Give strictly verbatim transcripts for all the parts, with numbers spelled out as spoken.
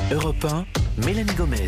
Europe un, Mélanie Gomez.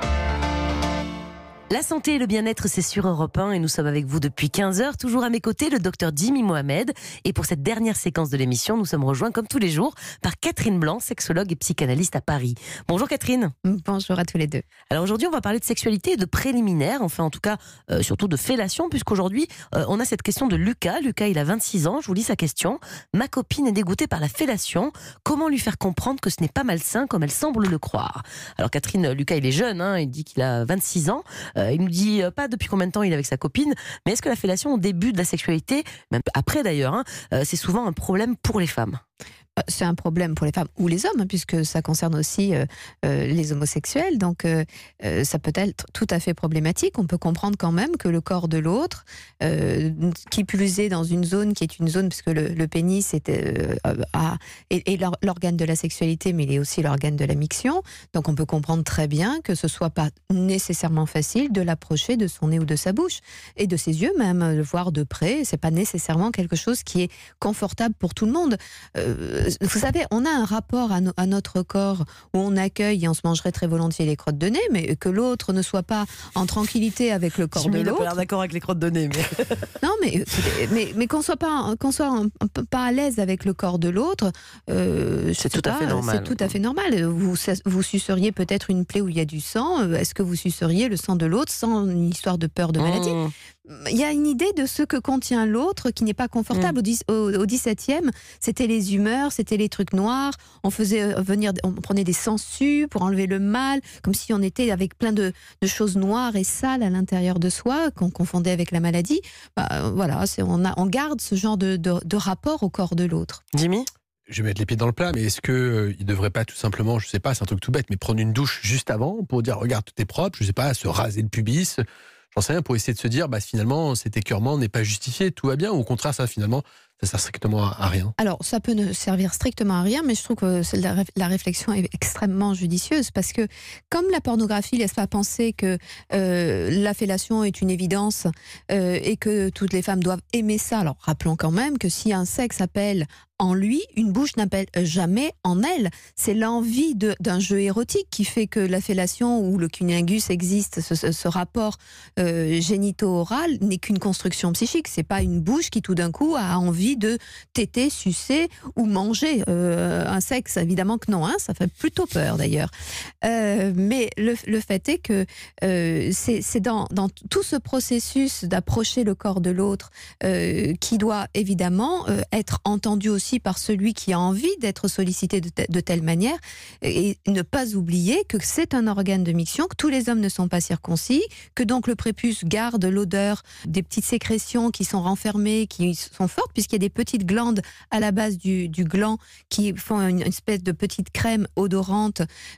La santé et le bien-être, c'est sur Europe un et nous sommes avec vous depuis quinze heures. Toujours à mes côtés, le docteur Jimmy Mohamed. Et pour cette dernière séquence de l'émission, nous sommes rejoints comme tous les jours par Catherine Blanc, sexologue et psychanalyste à Paris. Bonjour Catherine. Bonjour à tous les deux. Alors aujourd'hui, on va parler de sexualité et de préliminaires, enfin en tout cas euh, surtout de fellation, puisqu'aujourd'hui, euh, on a cette question de Lucas. Lucas, il a vingt-six ans, je vous lis sa question. Ma copine est dégoûtée par la fellation. Comment lui faire comprendre que ce n'est pas malsain comme elle semble le croire? Alors Catherine, Lucas, il est jeune, hein, il dit qu'il a vingt-six ans. Euh, il nous dit euh, pas depuis combien de temps il est avec sa copine, mais est-ce que la fellation au début de la sexualité, même après d'ailleurs, hein, euh, c'est souvent un problème pour les femmes? C'est un problème pour les femmes ou les hommes, puisque ça concerne aussi euh, euh, les homosexuels. Donc, euh, euh, ça peut être tout à fait problématique. On peut comprendre quand même que le corps de l'autre, euh, qui plus est dans une zone qui est une zone, puisque le, le pénis est, euh, a, est, est l'organe de la sexualité, mais il est aussi l'organe de la miction. Donc, on peut comprendre très bien que ce soit pas nécessairement facile de l'approcher de son nez ou de sa bouche, et de ses yeux même, le voir de près. C'est pas nécessairement quelque chose qui est confortable pour tout le monde. Euh, Vous savez, on a un rapport à, no- à notre corps où on accueille et on se mangerait très volontiers les crottes de nez, mais que l'autre ne soit pas en tranquillité avec le corps Jimmy, de il a l'autre. pas l'air d'accord avec les crottes de nez. Mais... Non, mais, mais, mais qu'on soit pas, qu'on soit un- un peu pas à l'aise avec le corps de l'autre, euh, je C'est sais tout à pas, fait normal. C'est tout à fait normal. Vous, vous suceriez peut-être une plaie où il y a du sang. Est-ce que vous suceriez le sang de l'autre sans une histoire de peur de maladie? Mmh. Il y a une idée de ce que contient l'autre qui n'est pas confortable. Mmh. Au, dix- au, au dix-septième, c'était les humeurs, c'était les trucs noirs. On faisait venir, on prenait des sangsues pour enlever le mal, comme si on était avec plein de, de choses noires et sales à l'intérieur de soi, qu'on confondait avec la maladie. Bah, voilà, c'est, on, a, on garde ce genre de, de, de rapport au corps de l'autre. Jimmy? Je vais mettre les pieds dans le plat, mais est-ce qu'il euh, ne devrait pas tout simplement, je sais pas, c'est un truc tout bête, mais prendre une douche juste avant pour dire regarde, tout est propre, je sais pas, se raser le pubis, j'en sais rien, pour essayer de se dire bah, finalement cet écœurement n'est pas justifié, tout va bien, ou au contraire ça finalement ça sert strictement à, à rien. Alors, ça peut ne servir strictement à rien, mais je trouve que c'est la, la réflexion est extrêmement judicieuse, parce que comme la pornographie laisse pas penser que euh, la fellation est une évidence euh, et que toutes les femmes doivent aimer ça, alors rappelons quand même que si un sexe appelle en lui, une bouche n'appelle jamais en elle. C'est l'envie de, d'un jeu érotique qui fait que la fellation ou le cunnilingus existe. Ce, ce, ce rapport euh, génito-oral n'est qu'une construction psychique. C'est pas une bouche qui tout d'un coup a envie de téter, sucer ou manger. Euh, un sexe, évidemment que non, hein, ça fait plutôt peur d'ailleurs. Euh, mais le, le fait est que euh, c'est, c'est dans, dans tout ce processus d'approcher le corps de l'autre euh, qui doit évidemment euh, être entendu aussi par celui qui a envie d'être sollicité de, te- de telle manière, et ne pas oublier que c'est un organe de miction, que tous les hommes ne sont pas circoncis, que donc le prépuce garde l'odeur des petites sécrétions qui sont renfermées, qui sont fortes, puisqu'il y a des petites glandes à la base du, du gland qui font une, une espèce de petite crème odorante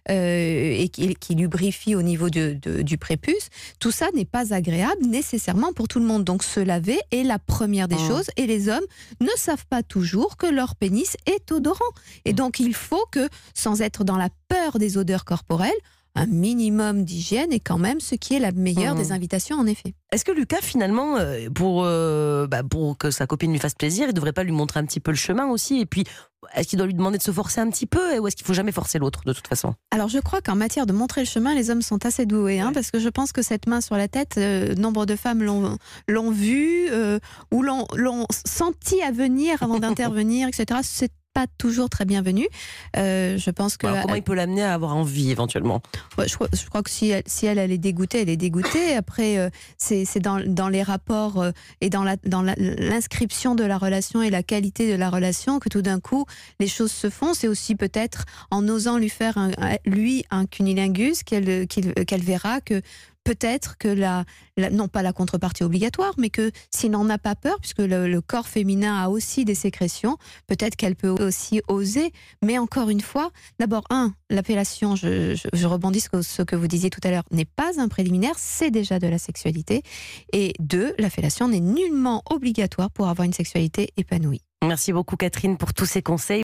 euh, et qui, qui lubrifie au niveau de, de, du prépuce. Tout ça n'est pas agréable nécessairement pour tout le monde. Donc se laver est la première des Mmh. choses, et les hommes ne savent pas toujours que leur pénis est odorant. Et donc il faut que, sans être dans la peur des odeurs corporelles, un minimum d'hygiène est quand même ce qui est la meilleure Mmh. des invitations, en effet. Est-ce que Lucas, finalement, euh, pour, euh, bah, pour que sa copine lui fasse plaisir, il ne devrait pas lui montrer un petit peu le chemin aussi? Et puis, est-ce qu'il doit lui demander de se forcer un petit peu, ou est-ce qu'il ne faut jamais forcer l'autre, de toute façon? Alors je crois qu'en matière de montrer le chemin, les hommes sont assez doués, hein, parce que je pense que cette main sur la tête, euh, nombre de femmes l'ont, l'ont vue, euh, ou l'ont, l'ont senti à venir avant d'intervenir, et cetera. C'est pas toujours très bienvenu. Euh, je pense que... Alors, comment il peut l'amener à avoir envie, éventuellement? Ouais, je, crois, je crois que si elle, si elle, elle est dégoûtée, elle est dégoûtée. Après, euh, c'est, c'est dans, dans les rapports euh, et dans, la, dans la, l'inscription de la relation et la qualité de la relation que tout d'un coup, les choses se font. C'est aussi peut-être en osant lui faire, un, lui, un cunnilingus, qu'elle, qu'elle verra que peut-être que la, la, non pas la contrepartie obligatoire, mais que s'il n'en a pas peur, puisque le, le corps féminin a aussi des sécrétions, peut-être qu'elle peut aussi oser. Mais encore une fois, d'abord, un, l'appellation, je, je, je rebondis sur ce que vous disiez tout à l'heure, n'est pas un préliminaire, c'est déjà de la sexualité. Et deux, l'appellation n'est nullement obligatoire pour avoir une sexualité épanouie. Merci beaucoup Catherine pour tous ces conseils.